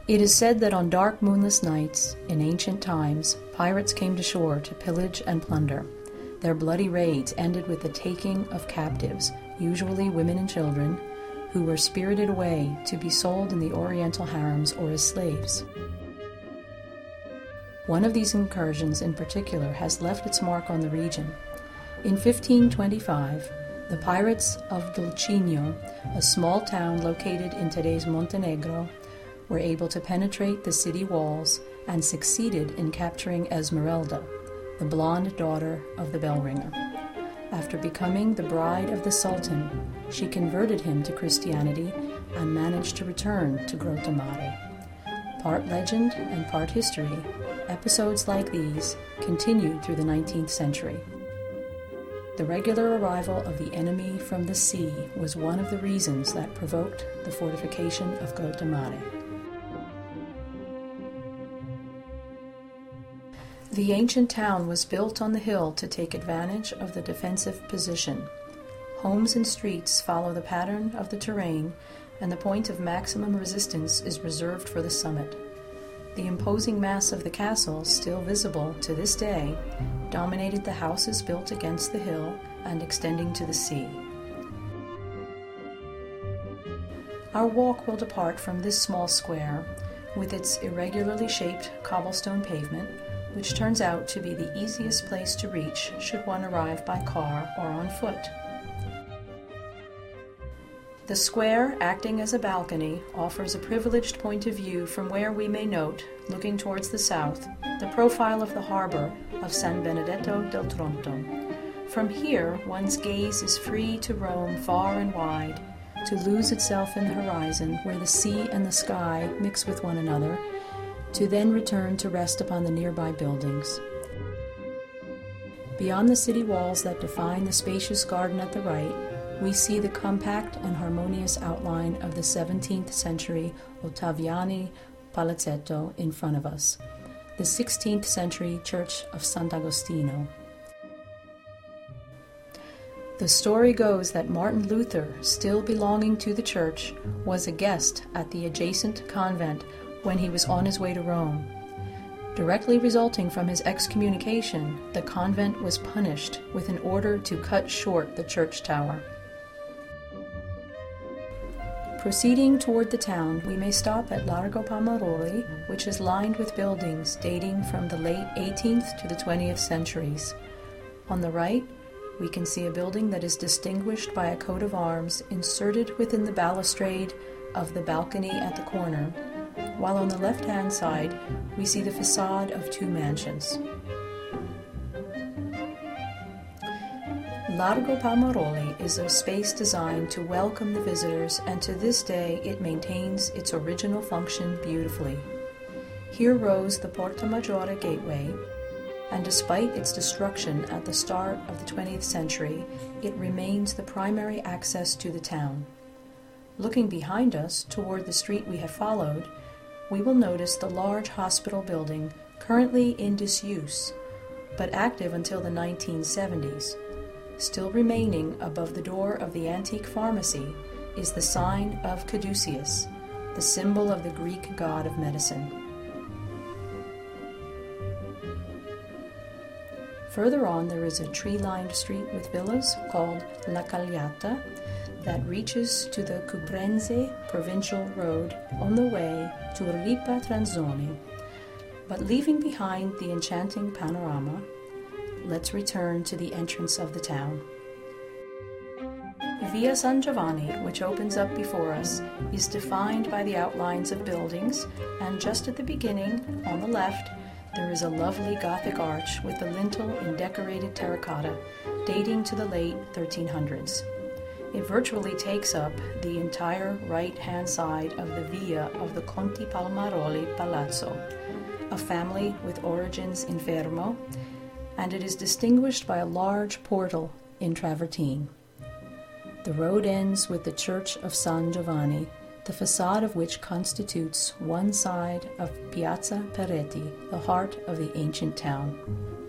It is said that on dark moonless nights, in ancient times, pirates came to shore to pillage and plunder. Their bloody raids ended with the taking of captives, usually women and children, who were spirited away to be sold in the Oriental harems or as slaves. One of these incursions in particular has left its mark on the region. In 1525, the pirates of Dulcineo, a small town located in today's Montenegro, were able to penetrate the city walls and succeeded in capturing Esmeralda, the blonde daughter of the bellringer. After becoming the bride of the Sultan, she converted him to Christianity and managed to return to Grotta Mare. Part legend and part history, episodes like these continued through the 19th century. The regular arrival of the enemy from the sea was one of the reasons that provoked the fortification of Grotta Mare. The ancient town was built on the hill to take advantage of the defensive position. Homes and streets follow the pattern of the terrain, and the point of maximum resistance is reserved for the summit. The imposing mass of the castle, still visible to this day, dominated the houses built against the hill and extending to the sea. Our walk will depart from this small square, with its irregularly shaped cobblestone pavement, which turns out to be the easiest place to reach should one arrive by car or on foot. The square, acting as a balcony, offers a privileged point of view from where we may note, looking towards the south, the profile of the harbor of San Benedetto del Tronto. From here, one's gaze is free to roam far and wide, to lose itself in the horizon where the sea and the sky mix with one another, to then return to rest upon the nearby buildings. Beyond the city walls that define the spacious garden at the right, we see the compact and harmonious outline of the 17th century Ottaviani Palazzetto in front of us, the 16th century Church of Sant'Agostino. The story goes that Martin Luther, still belonging to the church, was a guest at the adjacent convent when he was on his way to Rome. Directly resulting from his excommunication, the convent was punished with an order to cut short the church tower. Proceeding toward the town, we may stop at Largo Pomaroli, which is lined with buildings dating from the late 18th to the 20th centuries. On the right, we can see a building that is distinguished by a coat of arms inserted within the balustrade of the balcony at the corner, while on the left-hand side, we see the facade of two mansions. Largo Pomaroli is a space designed to welcome the visitors, and to this day it maintains its original function beautifully. Here rose the Porta Maggiore gateway, and despite its destruction at the start of the 20th century, it remains the primary access to the town. Looking behind us, toward the street we have followed, we will notice the large hospital building, currently in disuse, but active until the 1970s. Still remaining above the door of the antique pharmacy is the sign of Caduceus, the symbol of the Greek god of medicine. Further on, there is a tree-lined street with villas called La Cagliata that reaches to the Cubrense provincial road on the way to Ripa Tranzone. But leaving behind the enchanting panorama, let's return to the entrance of the town. Via San Giovanni, which opens up before us, is defined by the outlines of buildings, and just at the beginning, on the left, there is a lovely Gothic arch with the lintel in decorated terracotta, dating to the late 1300s. It virtually takes up the entire right-hand side of the via of the Conti Pomaroli Palazzo, a family with origins in Fermo, and it is distinguished by a large portal in travertine. The road ends with the Church of San Giovanni, the facade of which constitutes one side of Piazza Peretti, the heart of the ancient town.